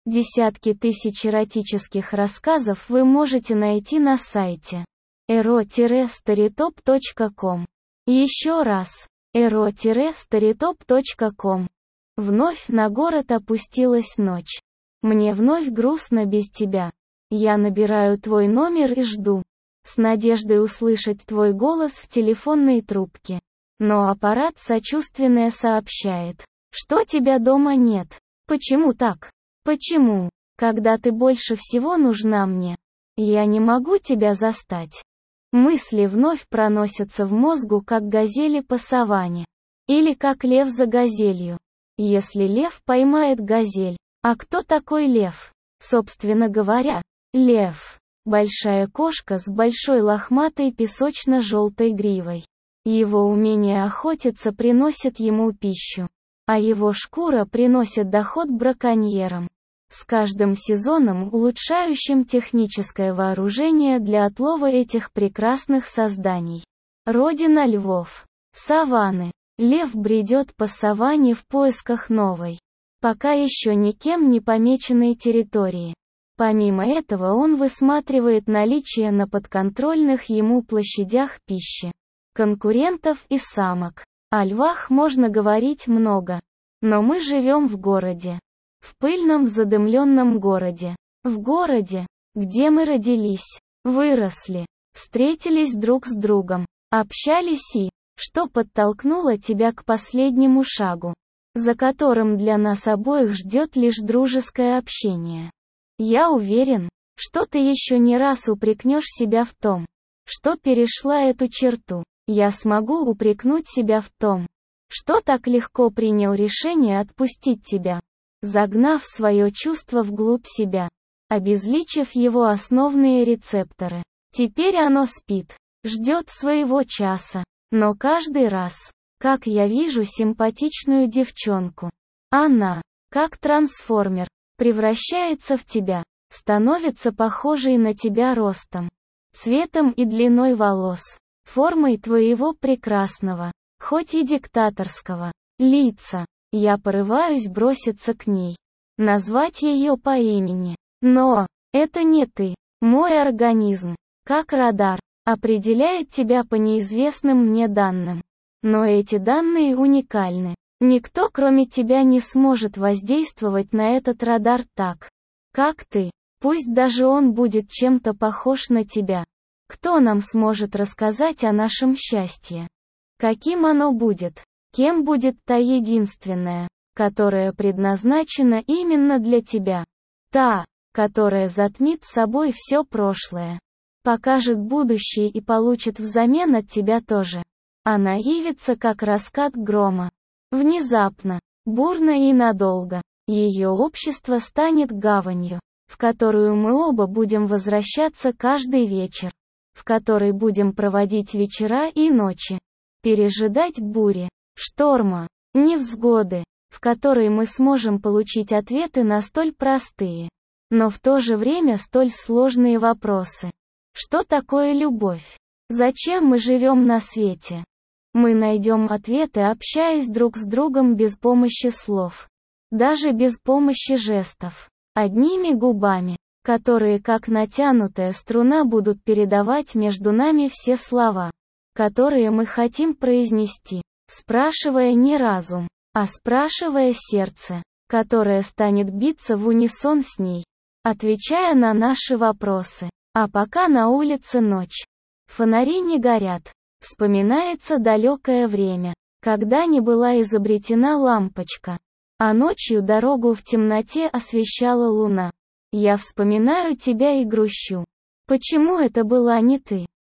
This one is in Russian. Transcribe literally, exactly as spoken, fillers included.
Десятки тысяч эротических рассказов вы можете найти на сайте эро старитоп точка ком. Еще раз, эро старитоп точка ком. Вновь на город опустилась ночь. Мне вновь грустно без тебя. Я набираю твой номер и жду, с надеждой услышать твой голос в телефонной трубке. Но аппарат сочувственно сообщает, что тебя дома нет. Почему так? Почему, когда ты больше всего нужна мне, я не могу тебя застать? Мысли вновь проносятся в мозгу, как газели по саванне. Или как лев за газелью. Если лев поймает газель. А кто такой лев? Собственно говоря, лев. Большая кошка с большой лохматой песочно-желтой гривой. Его умение охотиться приносит ему пищу. А его шкура приносит доход браконьерам. С каждым сезоном улучшающим техническое вооружение для отлова этих прекрасных созданий. Родина львов. Саванны. Лев бредет по саванне в поисках новой, пока еще никем не помеченной территории. Помимо этого он высматривает наличие на подконтрольных ему площадях пищи, конкурентов и самок. О львах можно говорить много. Но мы живем в городе. В пыльном задымленном городе. В городе, где мы родились, выросли, встретились друг с другом, общались и, что подтолкнуло тебя к последнему шагу, за которым для нас обоих ждет лишь дружеское общение. Я уверен, что ты еще не раз упрекнешь себя в том, что перешла эту черту. Я смогу упрекнуть себя в том, что так легко принял решение отпустить тебя, загнав свое чувство вглубь себя, обезличив его основные рецепторы. Теперь оно спит, ждет своего часа, но каждый раз, как я вижу симпатичную девчонку, она, как трансформер, превращается в тебя, становится похожей на тебя ростом, цветом и длиной волос, формой твоего прекрасного, хоть и диктаторского, лица. Я порываюсь броситься к ней, назвать ее по имени. Но, это не ты. Мой организм, как радар, определяет тебя по неизвестным мне данным. Но эти данные уникальны. Никто кроме тебя не сможет воздействовать на этот радар так, как ты. Пусть даже он будет чем-то похож на тебя. Кто нам сможет рассказать о нашем счастье? Каким оно будет? Кем будет та единственная, которая предназначена именно для тебя? Та, которая затмит собой все прошлое, покажет будущее и получит взамен от тебя тоже. Она явится как раскат грома. Внезапно, бурно и надолго. Ее общество станет гаванью, в которую мы оба будем возвращаться каждый вечер, в которой будем проводить вечера и ночи, пережидать бури, шторма, невзгоды, в которой мы сможем получить ответы на столь простые, но в то же время столь сложные вопросы. Что такое любовь? Зачем мы живем на свете? Мы найдем ответы, общаясь друг с другом без помощи слов, даже без помощи жестов, одними губами, которые как натянутая струна будут передавать между нами все слова, которые мы хотим произнести, спрашивая не разум, а спрашивая сердце, которое станет биться в унисон с ней, отвечая на наши вопросы. А пока на улице ночь, фонари не горят, вспоминается далекое время, когда не была изобретена лампочка, а ночью дорогу в темноте освещала луна. Я вспоминаю тебя и грущу. Почему это была не ты?